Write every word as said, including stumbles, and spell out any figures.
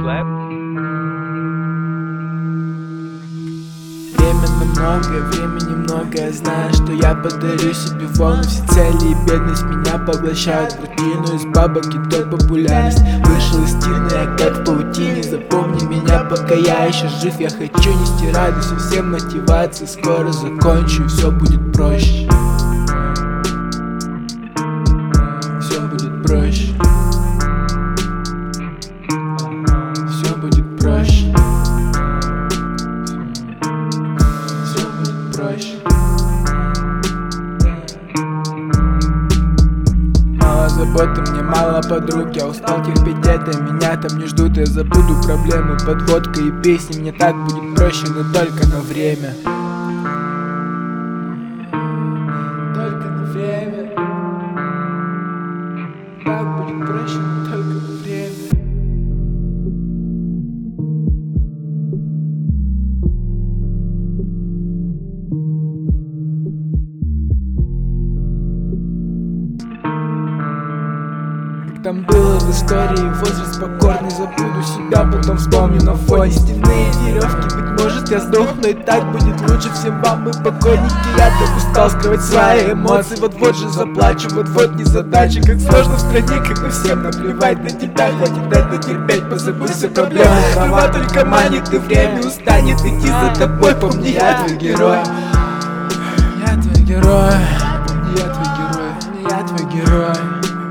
Времени много, времени много, я знаю, что я подарю себе волны. Все цели и бедность меня поглощают рутину. Из бабок и той популярность вышел из стены, я как в паутине. Запомни меня, пока я еще жив. Я хочу нести радость и всем мотивации. Скоро закончу и все будет проще. Все будет проще. Все будет проще. Проще. Мало заботы, мне мало подруг. Я устал терпеть это, меня там не ждут. Я забуду проблемы, подводка и песни. Мне так будет проще, но только на время. Только на время. Так будет проще, но только на время. Там было в истории возраст покорный. Забуду себя, потом вспомню на фоне стенные веревки. Быть может я сдохну, и так будет лучше всем вам, мы покойники. Я так устал скрывать свои эмоции. Вот-вот же заплачу, вот-вот незадача. Как сложно в стране, когда всем наплевать на тебя. Хватит это терпеть, позабудь все проблемы. Трава только манит, и время устанет идти за тобой. Помни, я твой герой. Я твой герой. Помни, я твой герой. Помни, я твой герой.